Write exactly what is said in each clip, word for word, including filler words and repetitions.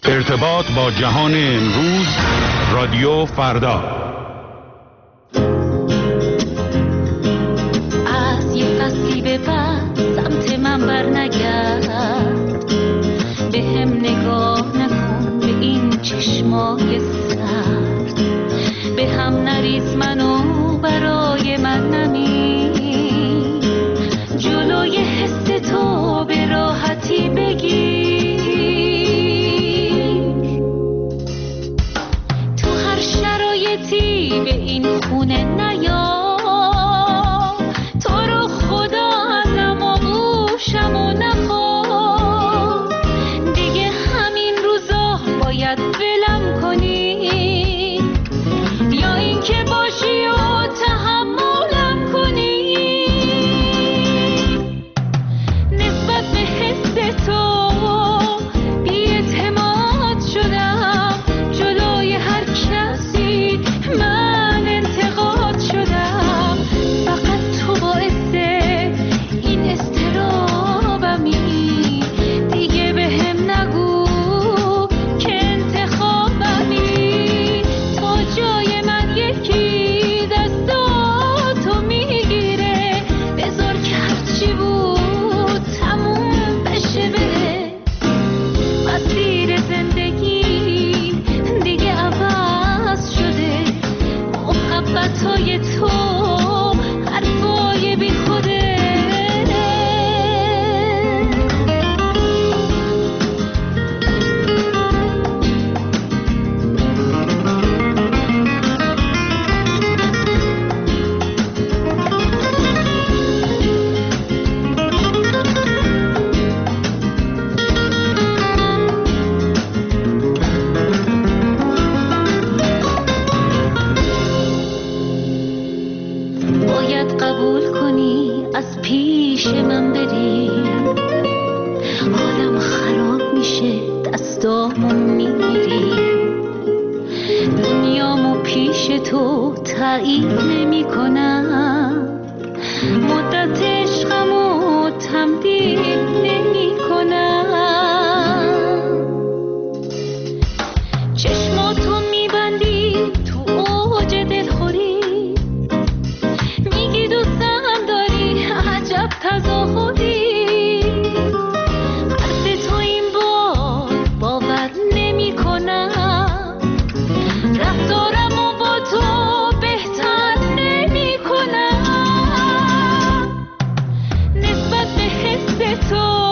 ارتباط با جهان امروز، رادیو فردا. از یه فصلی به بعد سمت من بر نگرد، به هم نگاه نکن به این چشمای سرد، به هم نریز منو برای من نمی، جلوی حس تو به راحتی بگیر، تو هر شرایطی به این خونه نیا، تو رو خدا ازم آغوشم و نخوا، دیگه همین روزا باید ولم کنی، یا این که باشی و تحملم کنی، نسبت به حس تو بی‌اعتماد شدم، جلوی هر کسی من انتقاد شدم، فقط تو باعث این اضطرابمی، دیگه به هم نگو که انتخابمی، تا جای من یکی دستاتو میگیره، بذار که هرچی بود تموم بشه بره، مسیر زندگی دیگه عوض شده، محبتای تو حرفای بی خوده. باید قبول کنی از پیش من بری، حالم خراب میشه دستامو میگیری، دنیامو پیش تو تایید نمی کنم، مدت عشقمو تمدید نمی کنم، چشماتو میبندی تو اوج دلخوری، میگی دوستم داری عجب تظاهری، حرف تو این بار باور نمی کنم، رفتارمو با تو بهتر نمی کنم، نسبت به حس تو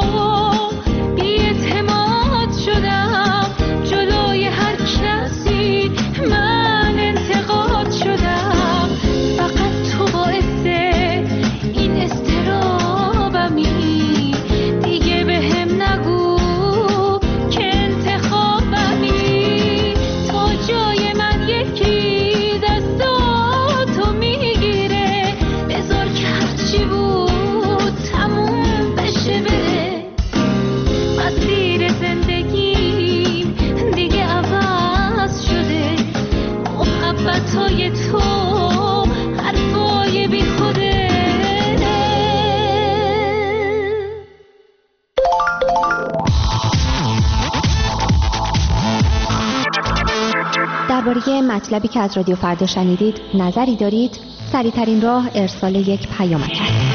بی‌اعتماد شدم، جلوی هر کسی من انتقاد شدم، فقط تو باعث این اضطرابمی، دیگه به هم نگو که انتخابمی، تا جای من یکی دستاتو میگیره، بذار که هرچی بود تموم بشه بره، مسیر زندگی دیگه عوض شده، محبتای تو حرفای بی خوده. درباره مطلبی که از رادیو فردا شنیدید نظری دارید؟ سریع‌ترین راه ارسال یک پیامک است.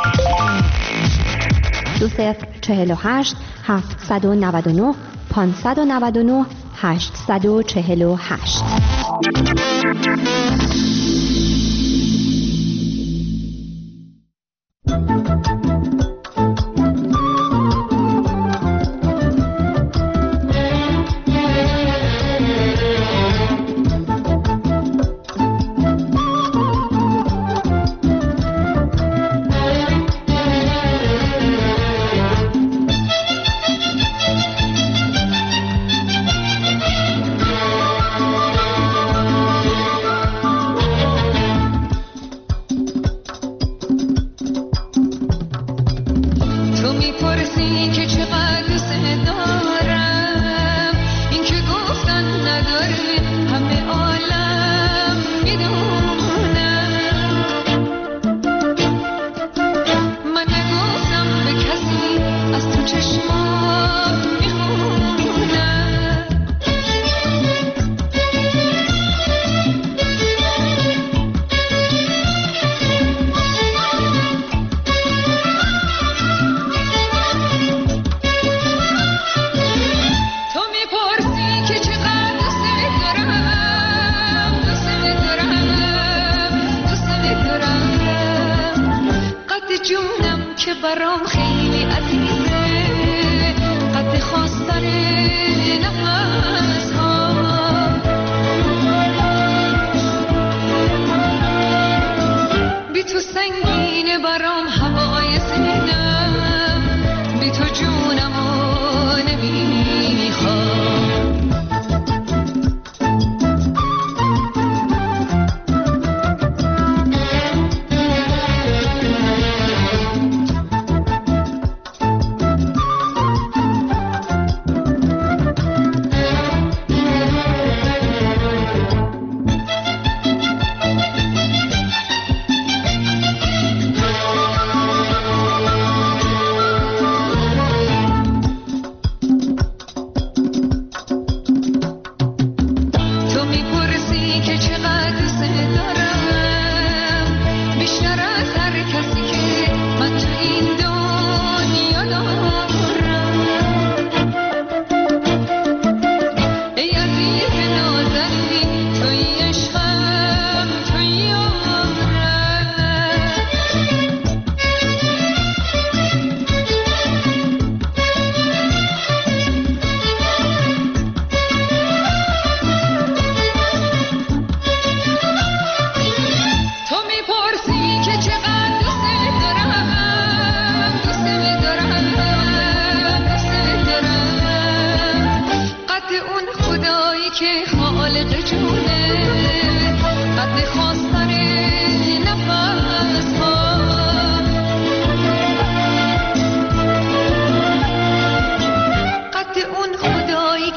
دو صفر چهل و هشت هفتصد و نود و نه پانصد و نود و نه هشتصد و چهل و هشت. چشمات میخونم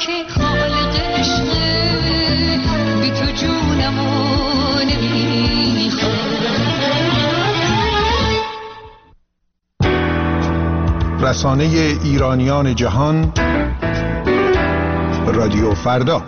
که خالق عشقه بی تو جونمو نمیخوام. رسانه ایرانیان جهان رادیو فردا.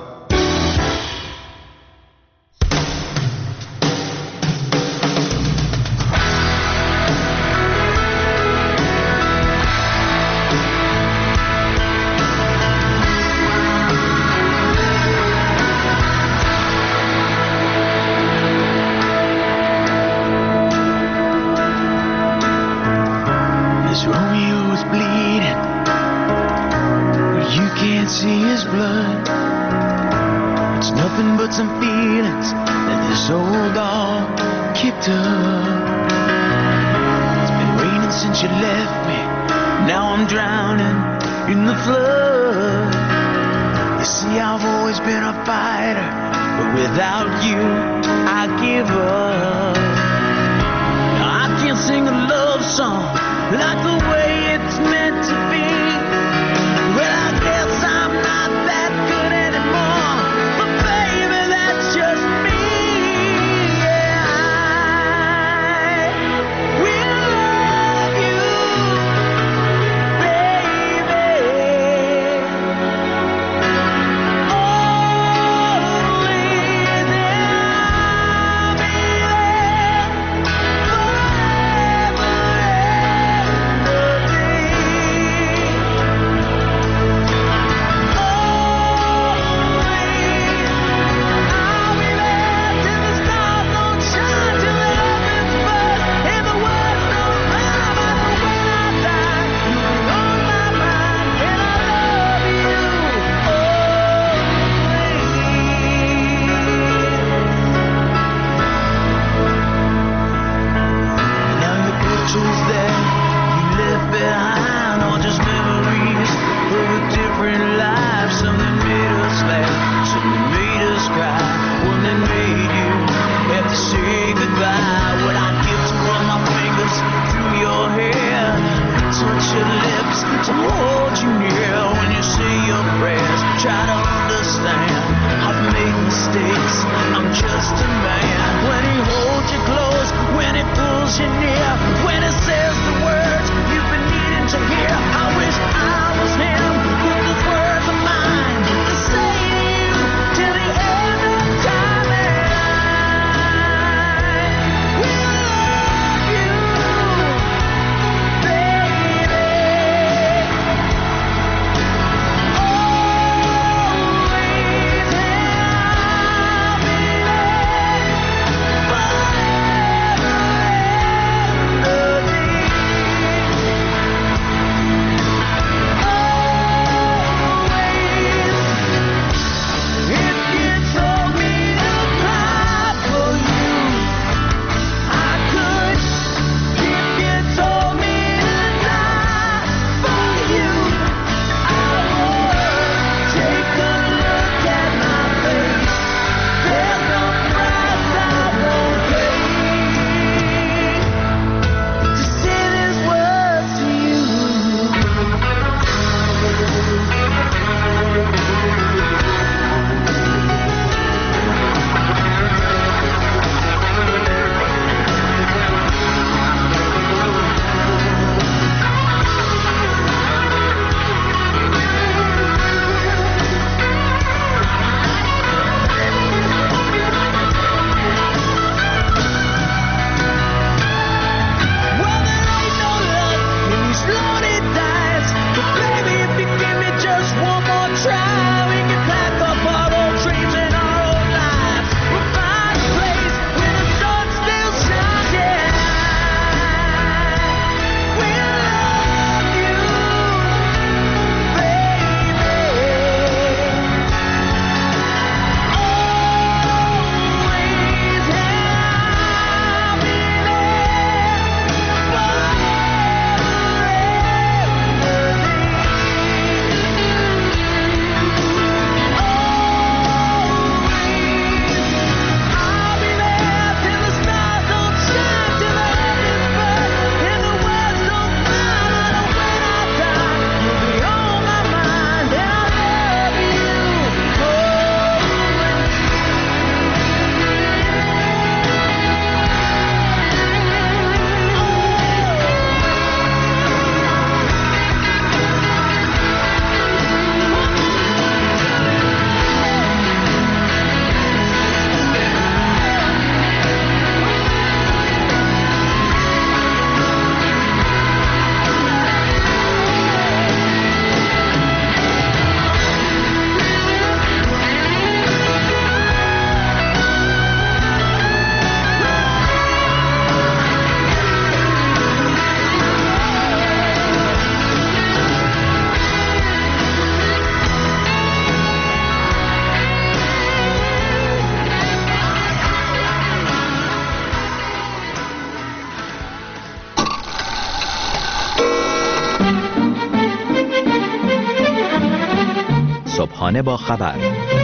صبحانه با خبر،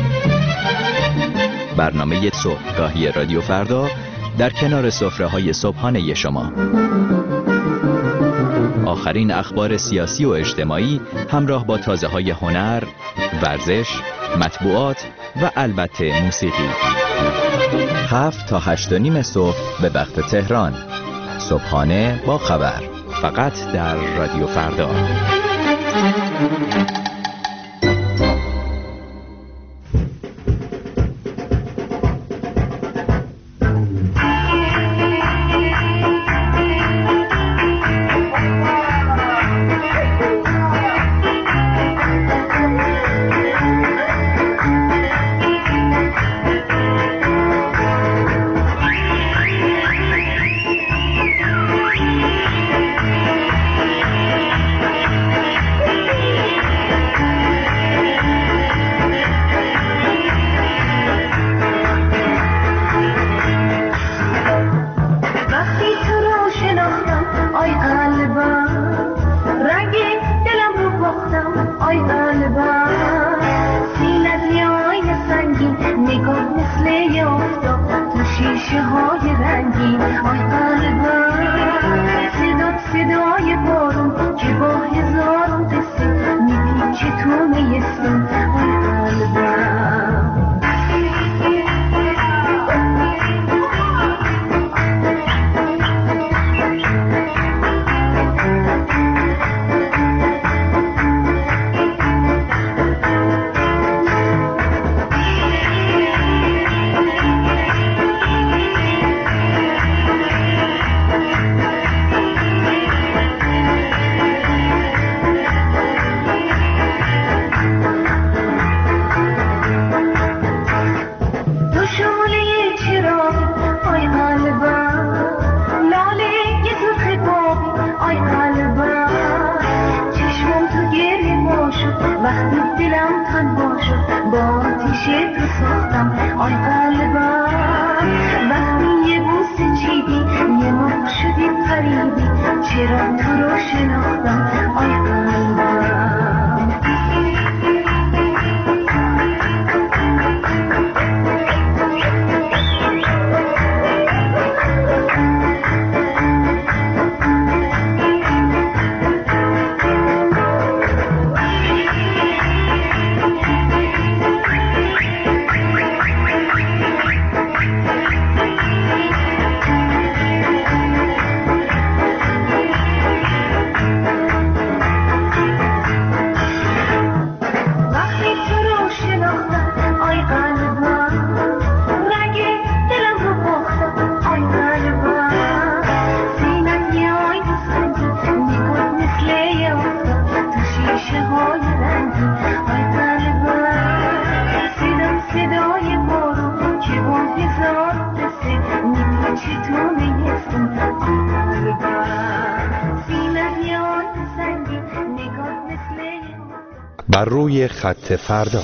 برنامه صبحگاهی رادیو فردا در کنار سفره‌های صبحانه شما. آخرین اخبار سیاسی و اجتماعی همراه با تازه‌های هنر، ورزش، مطبوعات و البته موسیقی. هفت تا هشت و نیم صبح به وقت تهران. صبحانه با خبر، فقط در رادیو فردا. بر روی خط فردا.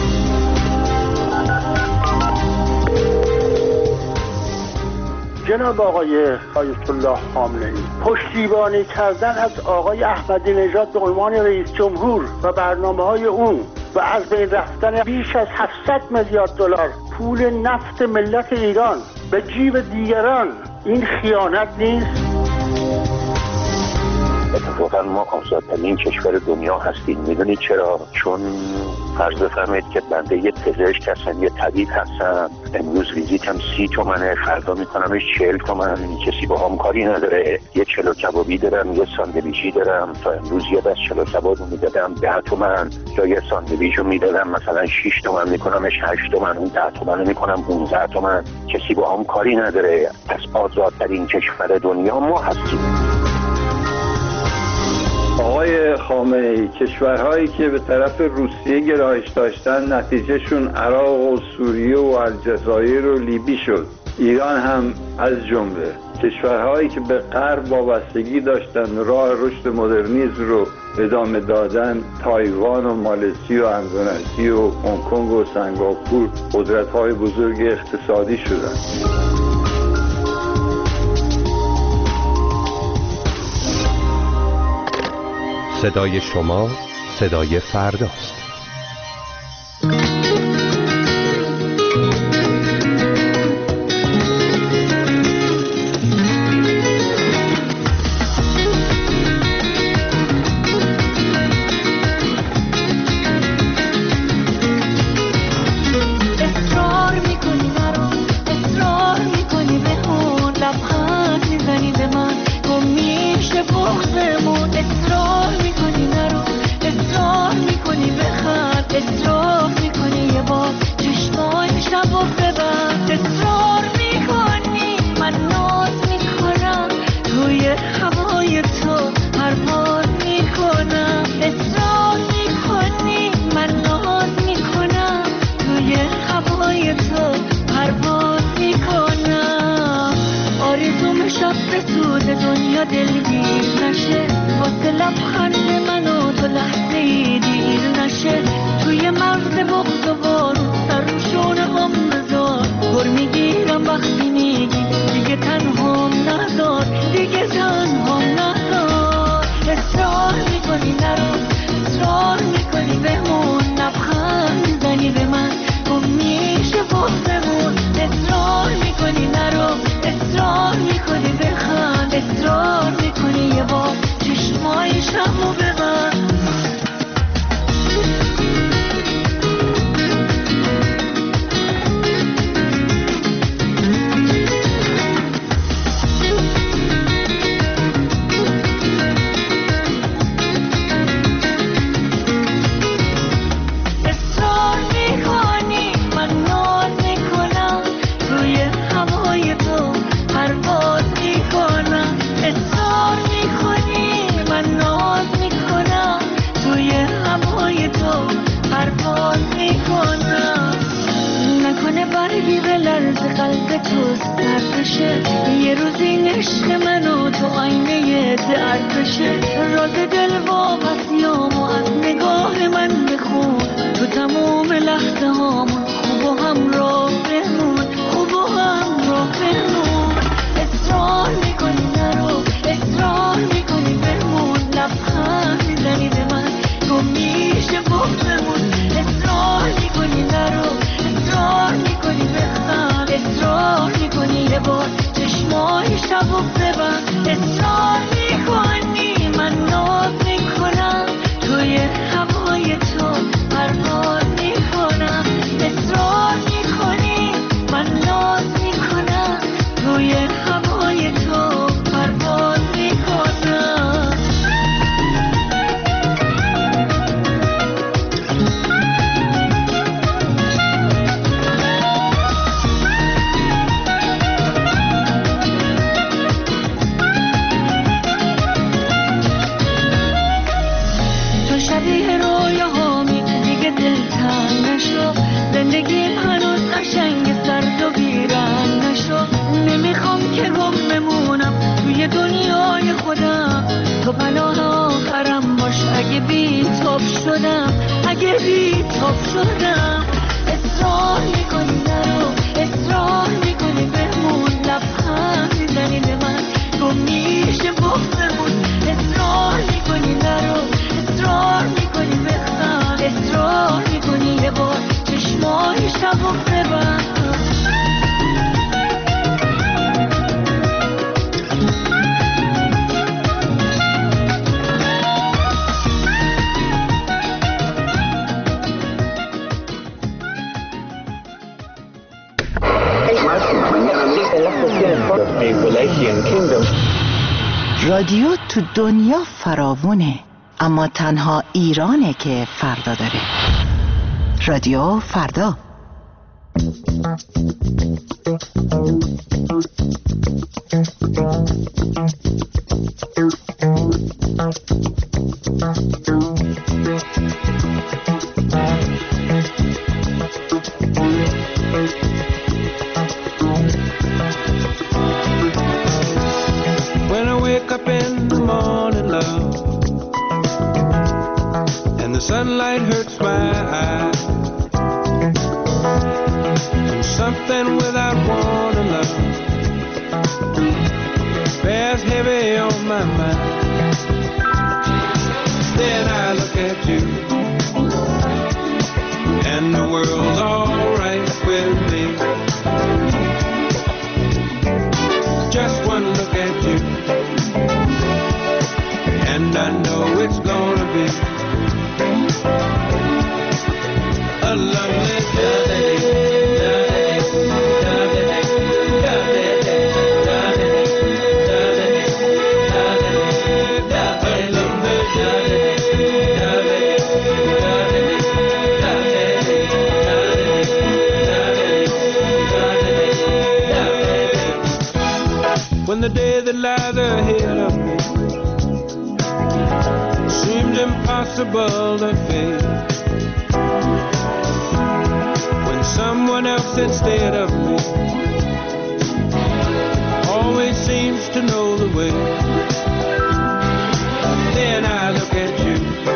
جناب آقای آیت الله خامنه‌ای، پشتیبانی کردن از آقای احمدی نژاد به عنوان رئیس جمهور و برنامه‌های اون و از بین رفتن بیش از هفتصد میلیارد دلار پول نفت ملت ایران به جیب دیگران، این خیانت نیست؟ اتفاقا ما آزادترین کشور دنیا هستیم. میدونید چرا؟ چون فرض بفرمایید که بنده یه پزشک هستم، یه طبیب هستم، امروز ویزیتم سی تومنه، فردا میکنمش چهل تومن، کسی با هم کاری نداره. یه چلو کبابی دارم، یه ساندویچی دارم، تا امروز یه دست چلو کباب رو میدادم ده تومن، یا یه ساندویچ رو میدادم مثلا شش تومن، میکنمش هشت تومن، اون ده تومن رو میکنم پانزده تومن، کسی با هم کاری نداره. پس آزادترین کشور دنیا ما هستیم. آقای خامنه‌ای، کشورهایی که به طرف روسیه گرایش داشتن نتیجهشون عراق و سوریه و الجزایر و لیبی شد. ایران هم از جمله. کشورهایی که به غرب وابستگی داشتن راه رشد مدرنیسم رو ادامه دادن، تایوان و مالزی و اندونزی و هنگ کنگ و سنگاپور قدرت‌های بزرگ اقتصادی شدن. صدای شما صدای فرداست. اصرار میکنی یه بار چشمای شب و ببند، اصرار میکنی من ناز میکنم توی هوای تو پرواز میکنم، اصرار میکنی من ناز میکنم توی هوای تو پرواز میکنم. آرزوم شب به سود دنیا دلگیر نشه، واسه لبخند من و تو لحظه ای دیر نشه، توی مرز بغض و بارون سر رو شونه هم بذار، پر میگیرم وقتی میگی دیگه تنهام نذار، دیگه تنهام نذار. اصرار میکنی نرو، اصرار میکنی بمون، لبخند میزنی به من گم میشه بغضمون، اصرار میکنی نرو، اصرار میکنی بخند، اصرار میکنی یه بار چشمای شبو ببند. قلب تو سرد بشه یه روز این عشق منو تو آینه درد بشه، راز دل واپسیامو از نگاه من بخون، تو تموم لحظه هامون خوب و همراه بمون، خوب و همراه بمون. اصرار میکنی نرو، اصرار میکنی بمون، لبخند میزنی به من گم میشه بغضمون، اصرار میکنی نرو، اصرار میکنی بخند، اصرار میکنی یه بار چشمای شب و ببند، اصرار میکنی من ناز میکنم توی هوای تو پرواز میکنم، اصرار میکنی من ناز میکنم توی هوای تو پرواز میکنم. شبیه رویاهامی دیگه دلتنگ نشو، زندگیم هنوز قشنگ سرد و بیرنگ نشو، نمیخوام که گم بمونم توی دنیای خودم، تو پناه آخرم باش اگه بی تاب شدم، اگه بی تاب شدم. اصرار میکنی نرو، اصرار میکنی بمون، لبخند میزنی به من گم میشه بغضمون، اصرار میکنی نرو، اصرار میکنی بخند، اصرار میکنی یه بار چشمای شب و ببند. رادیو تو دنیا فراوونه، اما تنها ایرانه که فردا داره. رادیو فردا. When I wake up in the morning, love, and the sunlight hurts my eyes, and something without warning, love, bears heavy on my mind. Then I look at you, and the world's alright with me. Just one look at you, and I know it's gonna be a lovely day. impossible to fade. When someone else instead of me always seems to know the way, then I look at you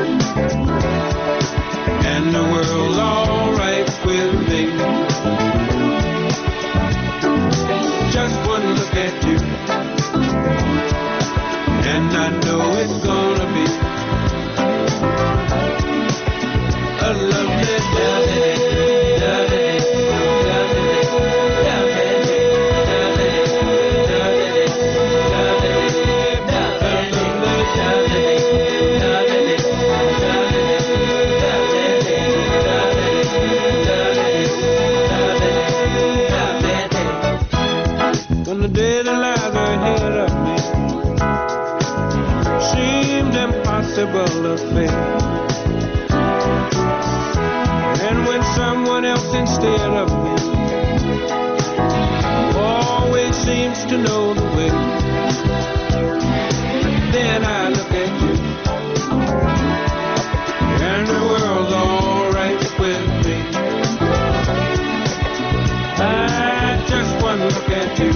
and the world's all right with me. Just one look at you and I know it's gonna be a lovely day. When the day that lies ahead of me seems impossible to face, and when someone else instead of me always seems to know the way, then I look at you and the world's all right with me. I just one look at you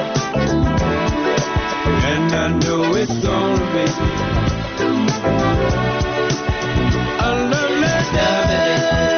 and I know it's gonna be a lovely day.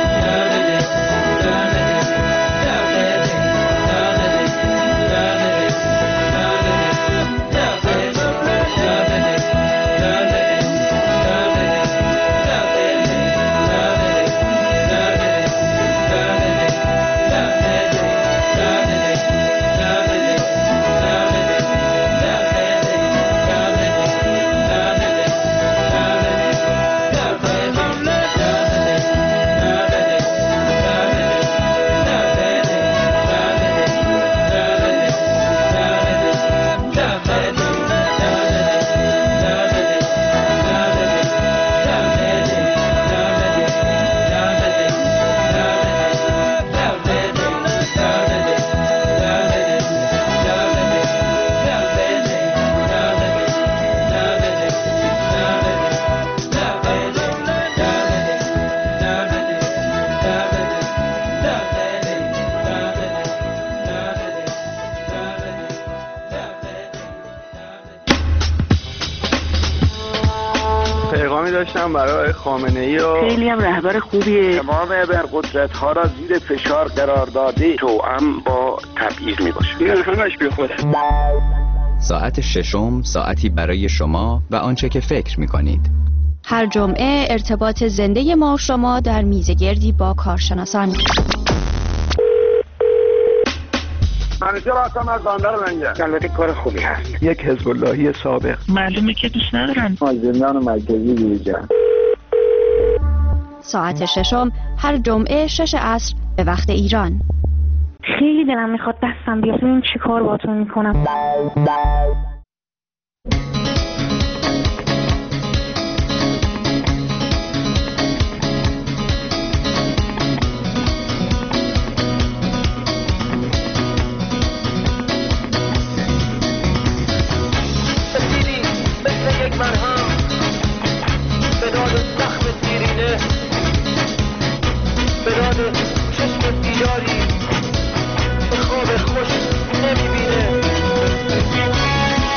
داشتم برای خامنه‌ای و خیلی هم رهبر خوبیه. تمام ابرقدرت ها را زیر فشار قرار داده، توأم با تبعیض می باشه. این همش بی خوده. ساعت ششم ساعتی برای شما و آنچه که فکر می کنید. هر جمعه ارتباط زنده ما و شما در میزگردی با کارشناسان. منیجر هستم از بندر لنگر. البته کار خوبی هست. یک حزب اللهی سابق. معلومه که دوست ندارن. ما زندان مرکزی بیرجن. ساعت ششم هر جمعه شش عصر به وقت ایران. خیلی دلم میخواد دستم بیاد ببین چی کار باهاتون میکنم. خوش نمیبینه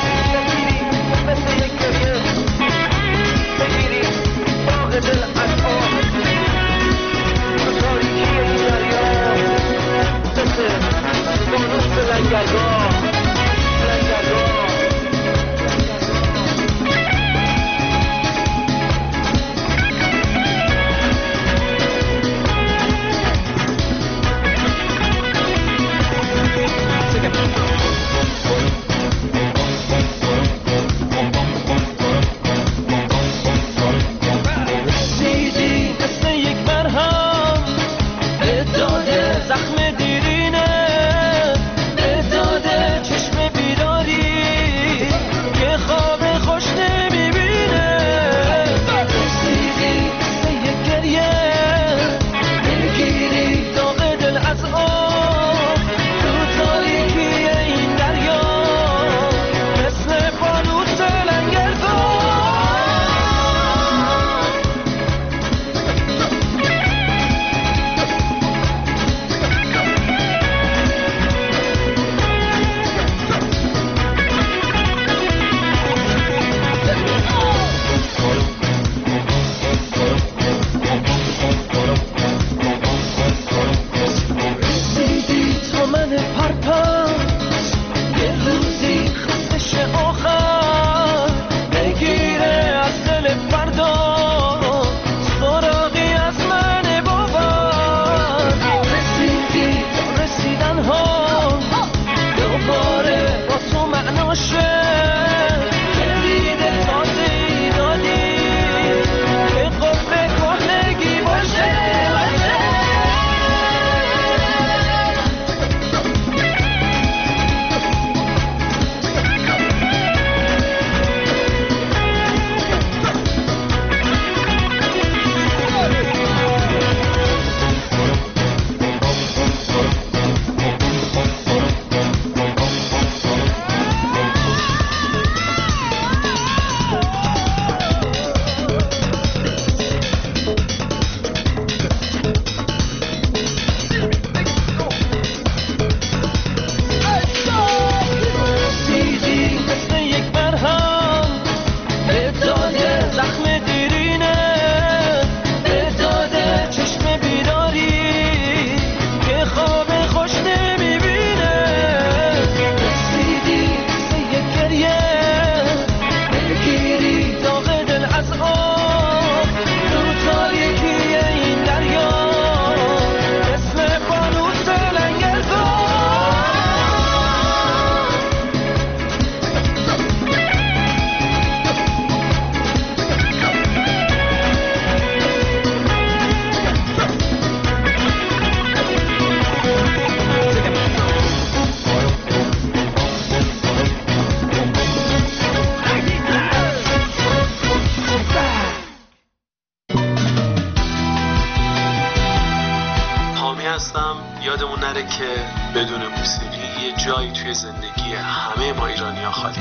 میخواستم یادمون نره که بدون موسیقی یه جایی توی زندگی همه ما ایرانی‌ها خالی.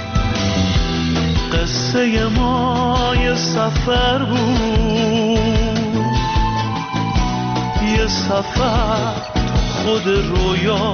قصه ما یه سفر بود، یه سفر خود رویا.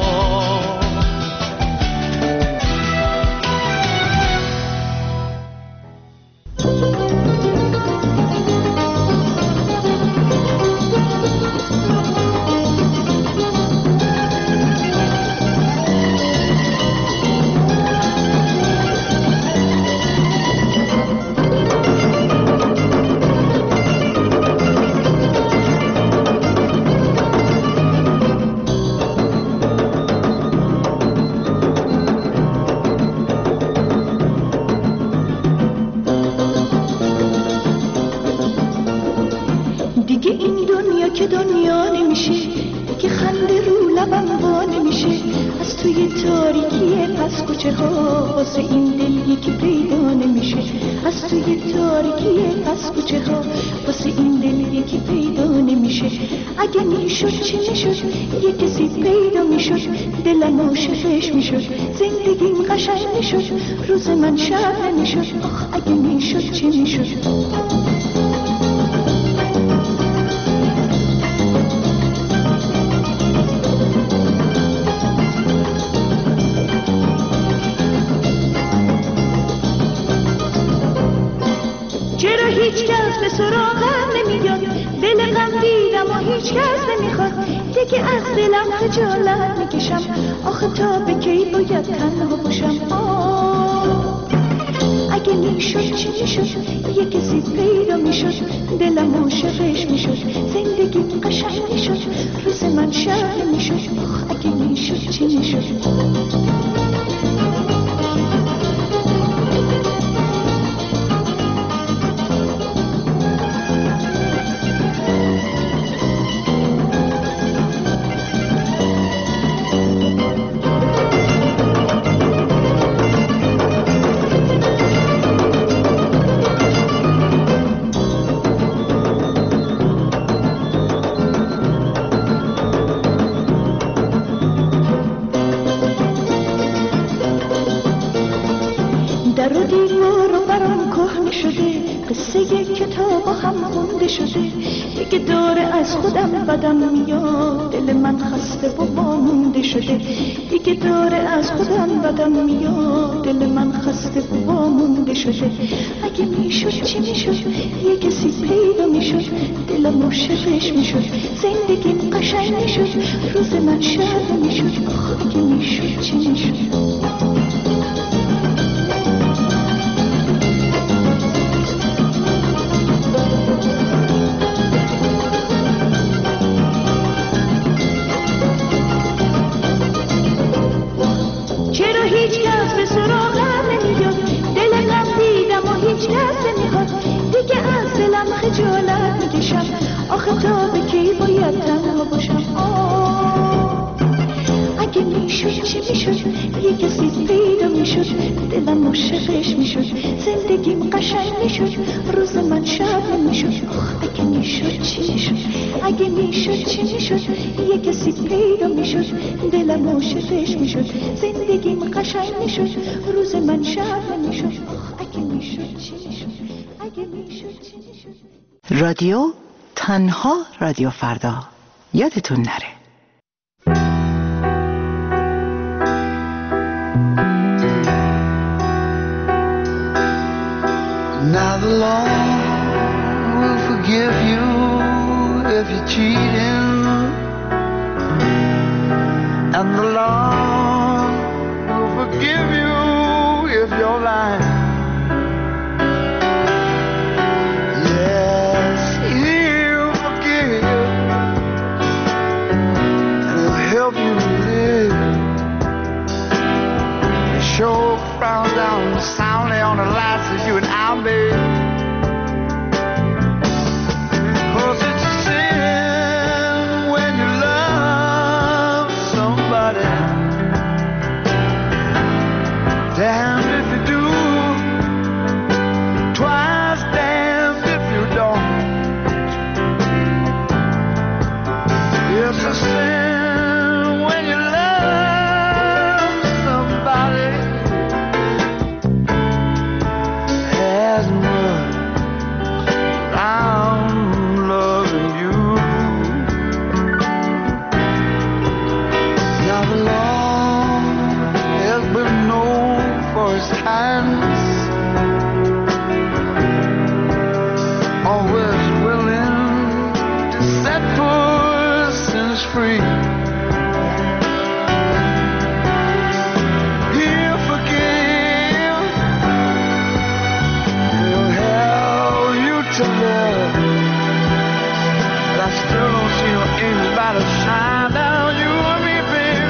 اگه میشد چی میشد یه کسی پیدا میشد دلم عاشقش میشد زندگیم قشنگ میشد روز من شب نمیشد آخ اگه میشد چی میشد چرا هیچ کس به سراغم نمیاد دل غم دیدم و هیچ کس نمیخواد دیگه از دلم خجالت میکشم آخه تا به کی باید تنها باشم آه اگه میشد چی میشد یه کسی پیدا میشد دلم عاشقش میشد زندگی قشنگ میشد روز من شب میشد آخ اگه میشد چی میشد بدم میاد دل من خسته و وامونده شده دیگه داره از خودم بدم میاد دل من خسته و وامونده شده اگه میشد چی میشد یه کسی پیدا میشد دلم عاشقش میشد زندگیم قشنگ میشد روز من شب میشد آخ اگه میشد چی میشد خجالت میکشم آخه تا به کی باید تنها باشم آه اگه میشد چی میشد یه کسی پیدا میشد دلم عاشقش میشد زندگیم قشنگ میشد روز من شب نمیشد آخ اگه میشد چی میشد اگه میشد چی میشد یه کسی پیدا میشد دلم عاشقش میشد زندگیم قشنگ میشد روز من شب نمیشد آخ اگه میشد چی میشد اگه میشد چی میشد رادیو تنها رادیو فردا یادتون نره Now the law will forgive you if you're cheating and the law will forgive you if you're lying Show frown down soundly on the lights that you and I made. Cause it's a sin when you love somebody. Damned if you do, twice damned if you don't. It's a sin free. He'll forgive, he'll help you to live. But I still don't see no angel by the shine down you and me, baby.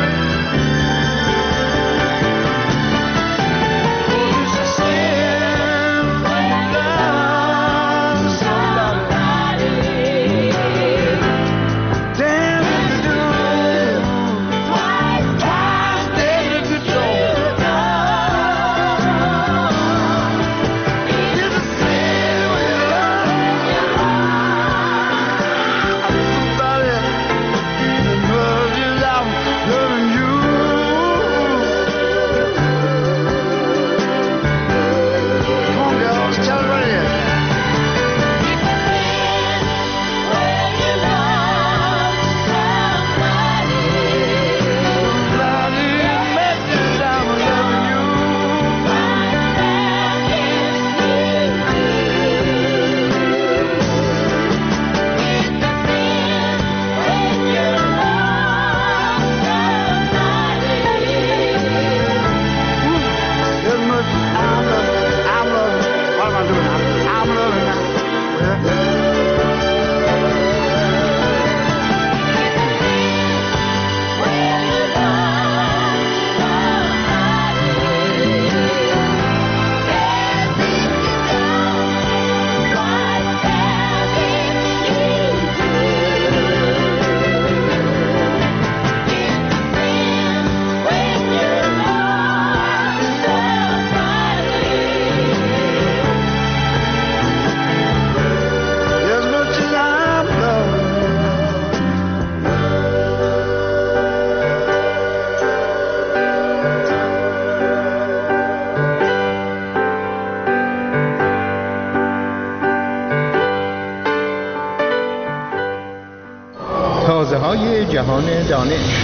تازه‌های جهان دانش.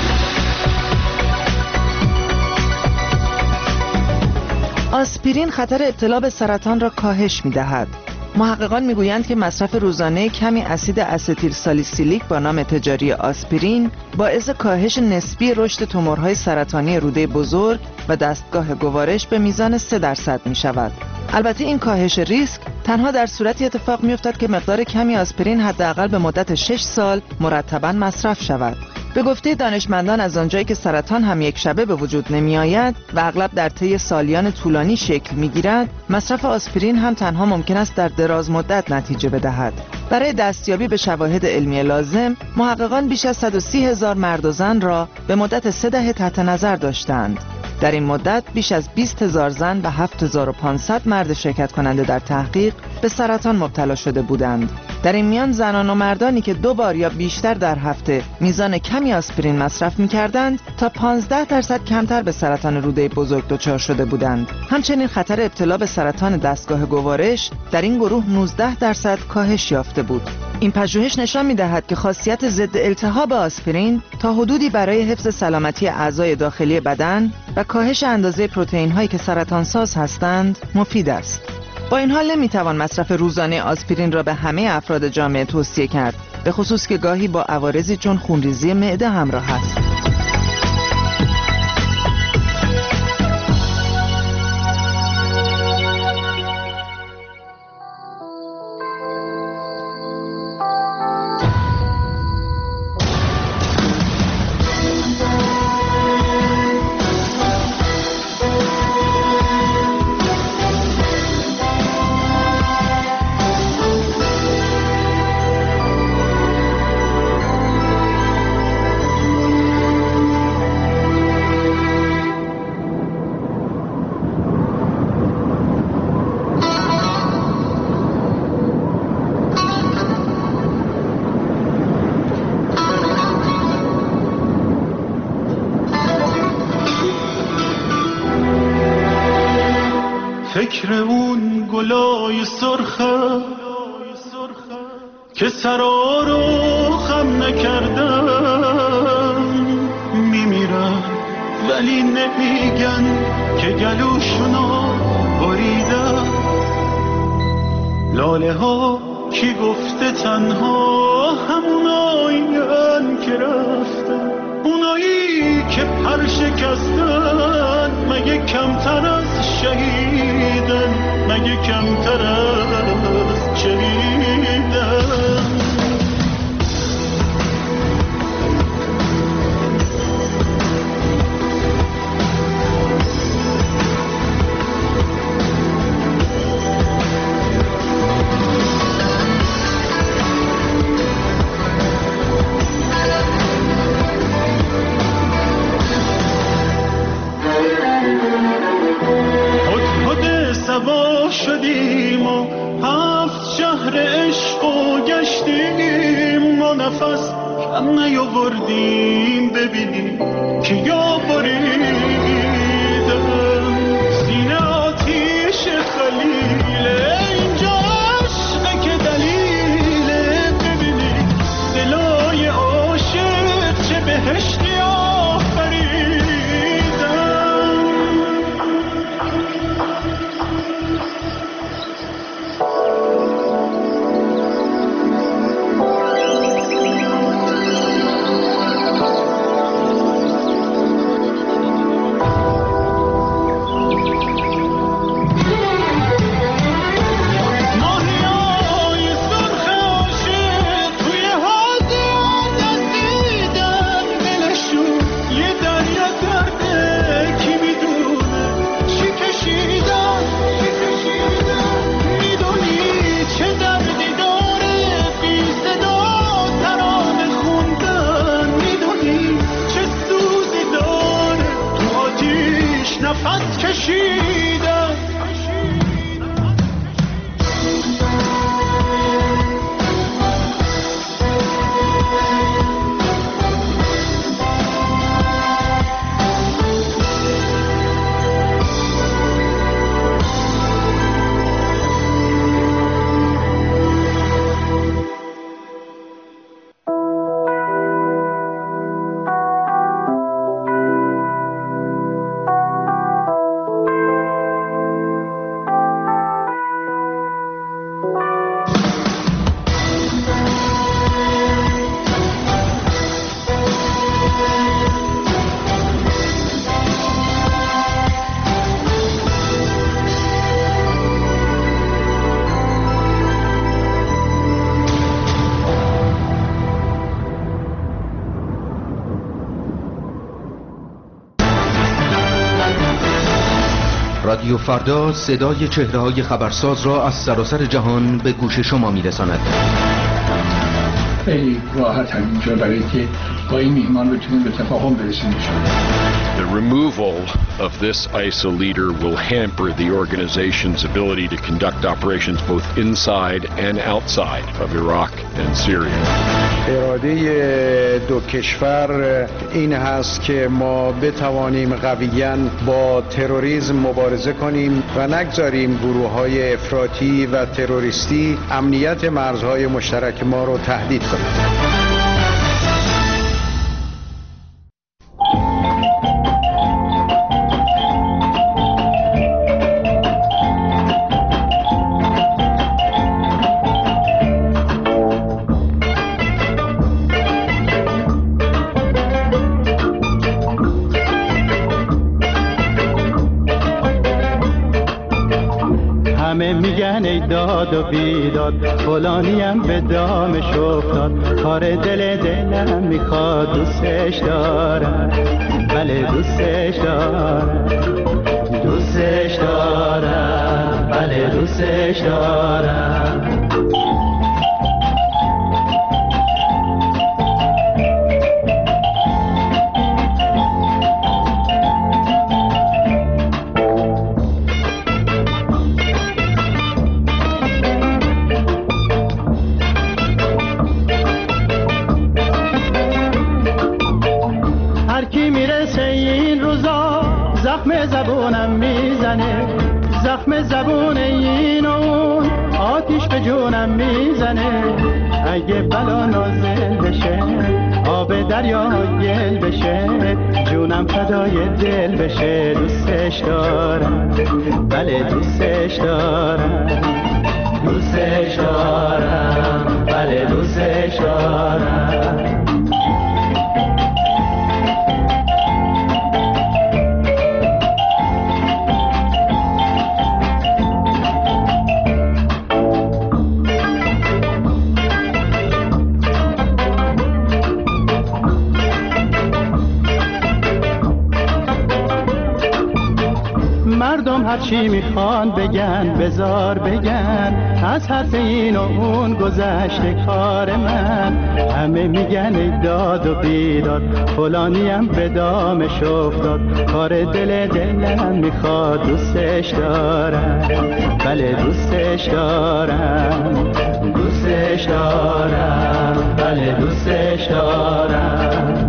آسپرین خطر ابتلا به سرطان را کاهش می‌دهد. محققان می‌گویند که مصرف روزانه کمی اسید استیل سالیسیلیک با نام تجاری آسپرین باعث کاهش نسبی رشد تومورهای سرطانی روده بزرگ و دستگاه گوارش به میزان سه درصد می‌شود. البته این کاهش ریسک تنها در صورتی اتفاق می‌افتد که مقدار کمی آسپرین حداقل به مدت شش سال مرتباً مصرف شود. به گفته دانشمندان از آنجایی که سرطان هم یک شبه به وجود نمی آید و اغلب در طی سالیان طولانی شکل می گیرد، مصرف آسپرین هم تنها ممکن است در دراز مدت نتیجه بدهد. برای دستیابی به شواهد علمی لازم، محققان بیش از صد و سی هزار مرد و زن را به مدت سه دهه تحت نظر داشتند. در این مدت بیش از بیست هزار زن و هفت هزار و پانصد مرد شرکت کننده در تحقیق به سرطان مبتلا شده بودند. در این میان زنان و مردانی که دو بار یا بیشتر در هفته میزان کمی آسپرین مصرف می‌کردند تا پانزده درصد کمتر به سرطان روده بزرگ دچار شده بودند. همچنین خطر ابتلا به سرطان دستگاه گوارش در این گروه نوزده درصد کاهش یافته بود. این پژوهش نشان می‌دهد که خاصیت ضد التهاب آسپرین تا حدودی برای حفظ سلامتی اعضای داخلی بدن و کاهش اندازه پروتئین‌هایی که سرطانساز هستند مفید است. با این حال نمیتوان مصرف روزانه آسپرین را به همه افراد جامعه توصیه کرد، به خصوص که گاهی با عوارضی چون خونریزی معده همراه است. فکر اون گلای سرخه که سرا رو خم نکردن میمیرن، ولی نمیگن که گلوشونو بریدن. لاله ها کی گفته تنها همون آینن که ورشکستن مگه کمتر از شهیدن، مگه کمتر از شهیدن. شدیم و هفت شهر عشق و گشتیم و نفس کم نیاوردیم ببینیم که یا بریدم سینه آتیش خلیله اینجا عشقه که دلیله ببینیم دلای عاشق چه بهشتی آفریدم. رادیو فردا صدای چهره‌های خبرساز را از سراسر جهان به گوش شما می‌رساند. خیلی راحت هم اینجا برای که با این میهمان بتونیم به تفاهم برسیم. The removal of this I S I L leader will hamper the organization's ability to conduct operations both inside and outside of Iraq and Syria. اراده دو کشور این هست که ما بتوانیم قویاً با تروریسم مبارزه کنیم و نگذاریم گروه‌های افراطی و تروریستی امنیت مرزهای مشترک ما رو تهدید کنند. داد و بیداد فلانیم به دامش افتاد، کار دل دلم میخواد، دوستش دارم، بله دوستش دارم، دوستش دارم، بله دوستش دارم. زبونم میزنه، زخم زبون این و اون آتیش به جونم میزنه. اگه بلا نازل بشه آب دریا گل بشه، جونم فدای دل بشه. دوستش دارم، بله دوستش دارم، دوستش دارم، بله دوستش دارم. هرچی میخوان بگن بزار بگن، از حرف این و اون گذشته کار من. همه میگن ای داد و بیداد، فلانیم به دامش افتاد، کار دل دلم میخواد، دوستش دارم، بله دوستش دارم، دوستش دارم، بله دوستش دارم.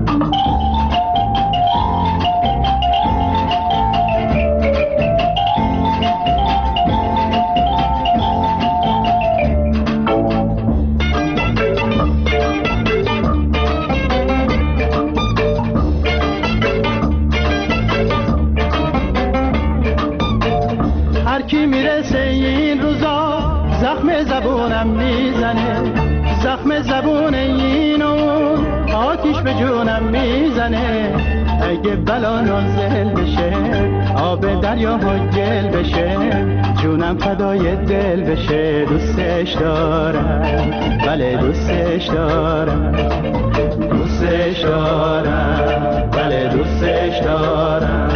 کی میرسه این روزا زخم زبونم میزنه، زخم زبون این و اون آتیش به جونم میزنه. اگه بلا نازل بشه آب دریا و گل بشه، جونم فدای دل بشه. دوستش دارم، بله دوستش دارم، دوستش دارم، بله دوستش دارم.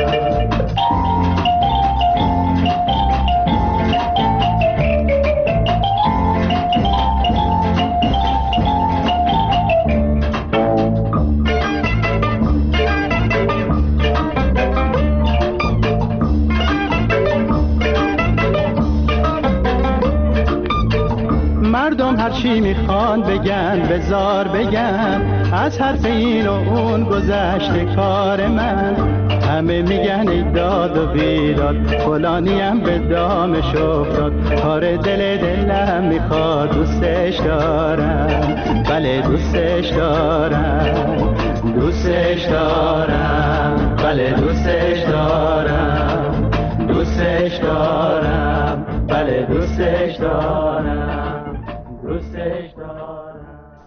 مردم هرچی میخوان بگن بزار بگن، از حرف این و اون گذشته کار من. همه میگن ای داد و بیداد، فلانیم به دامش افتاد، کار دل دلم میخواد، دوستش دارم، بله دوستش دارم، دوستش دارم، بله دوستش دارم، دوستش دارم، بله دوستش دارم، دوستش دارم.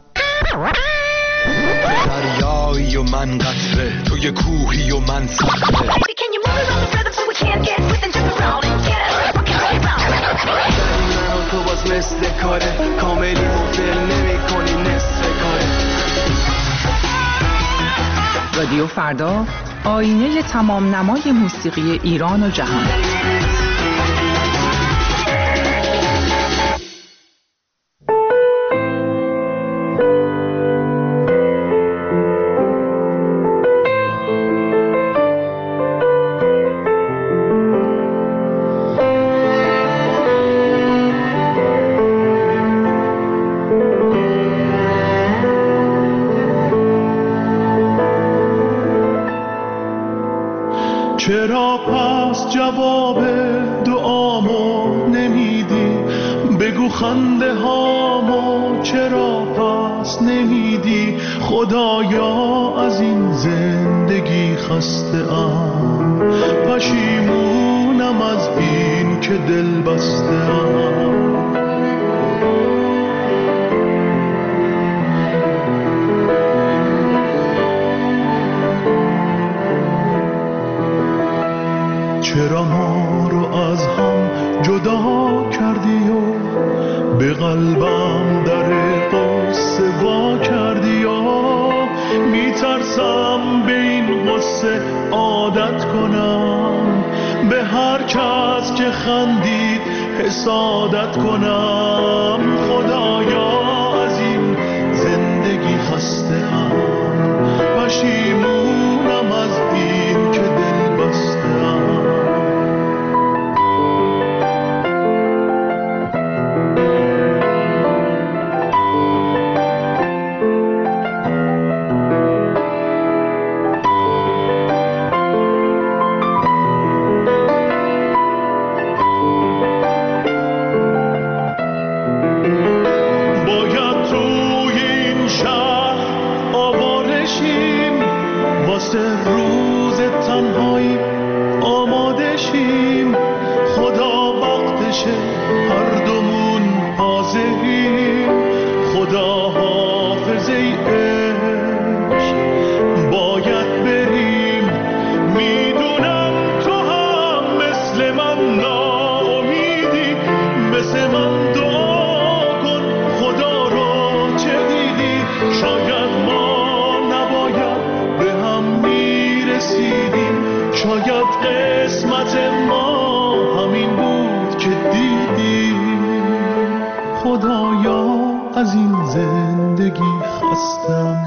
دریایی و من قطره، تو یه کوهی و من صخره. من و تو باز مثل کاره، کاملی مفل نمی کنی نصف کاره. رادیو فردا، آینه تمام نمای موسیقی ایران و جهان. چرا پس جواب دعامو نمیدی؟ بگو خنده هامو چرا پس نمیدی؟ خدایا از این زندگی خسته ام، پشیمونم از این که دل بسته ام. چرا ما رو از هم جدا کردی و به قلبم در قصه وا کردی؟ یا میترسم به این قصه عادت کنم، به هر کس که خندید حسادت کنم. خدایا از این زندگی خسته ام، پشیمونم از این که دل بسته ام. روز تنهایی آماده شیم، خدا وقتشه هر دومون حاضریم. خدا حافظ ای عشق باید بریم، میدونم تو هم مثل من ناامیدی، مثل من دعا کن خدا رو چه دیدی. شاید ما نباید به هم میرسیدیم، شاید قسمت ما خدایا از این زندگی خستم،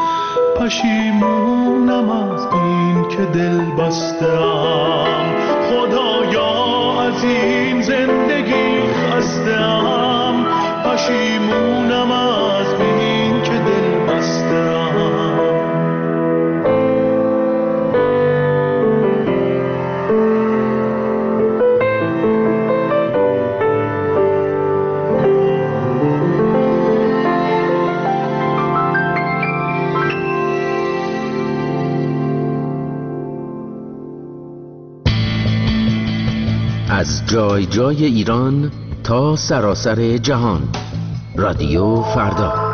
پشیمونم از این که دل بستم. خدایا از این زندگی خستم، پشیمونم از این که دل بستم. از جای جای ایران تا سراسر جهان، رادیو فردا.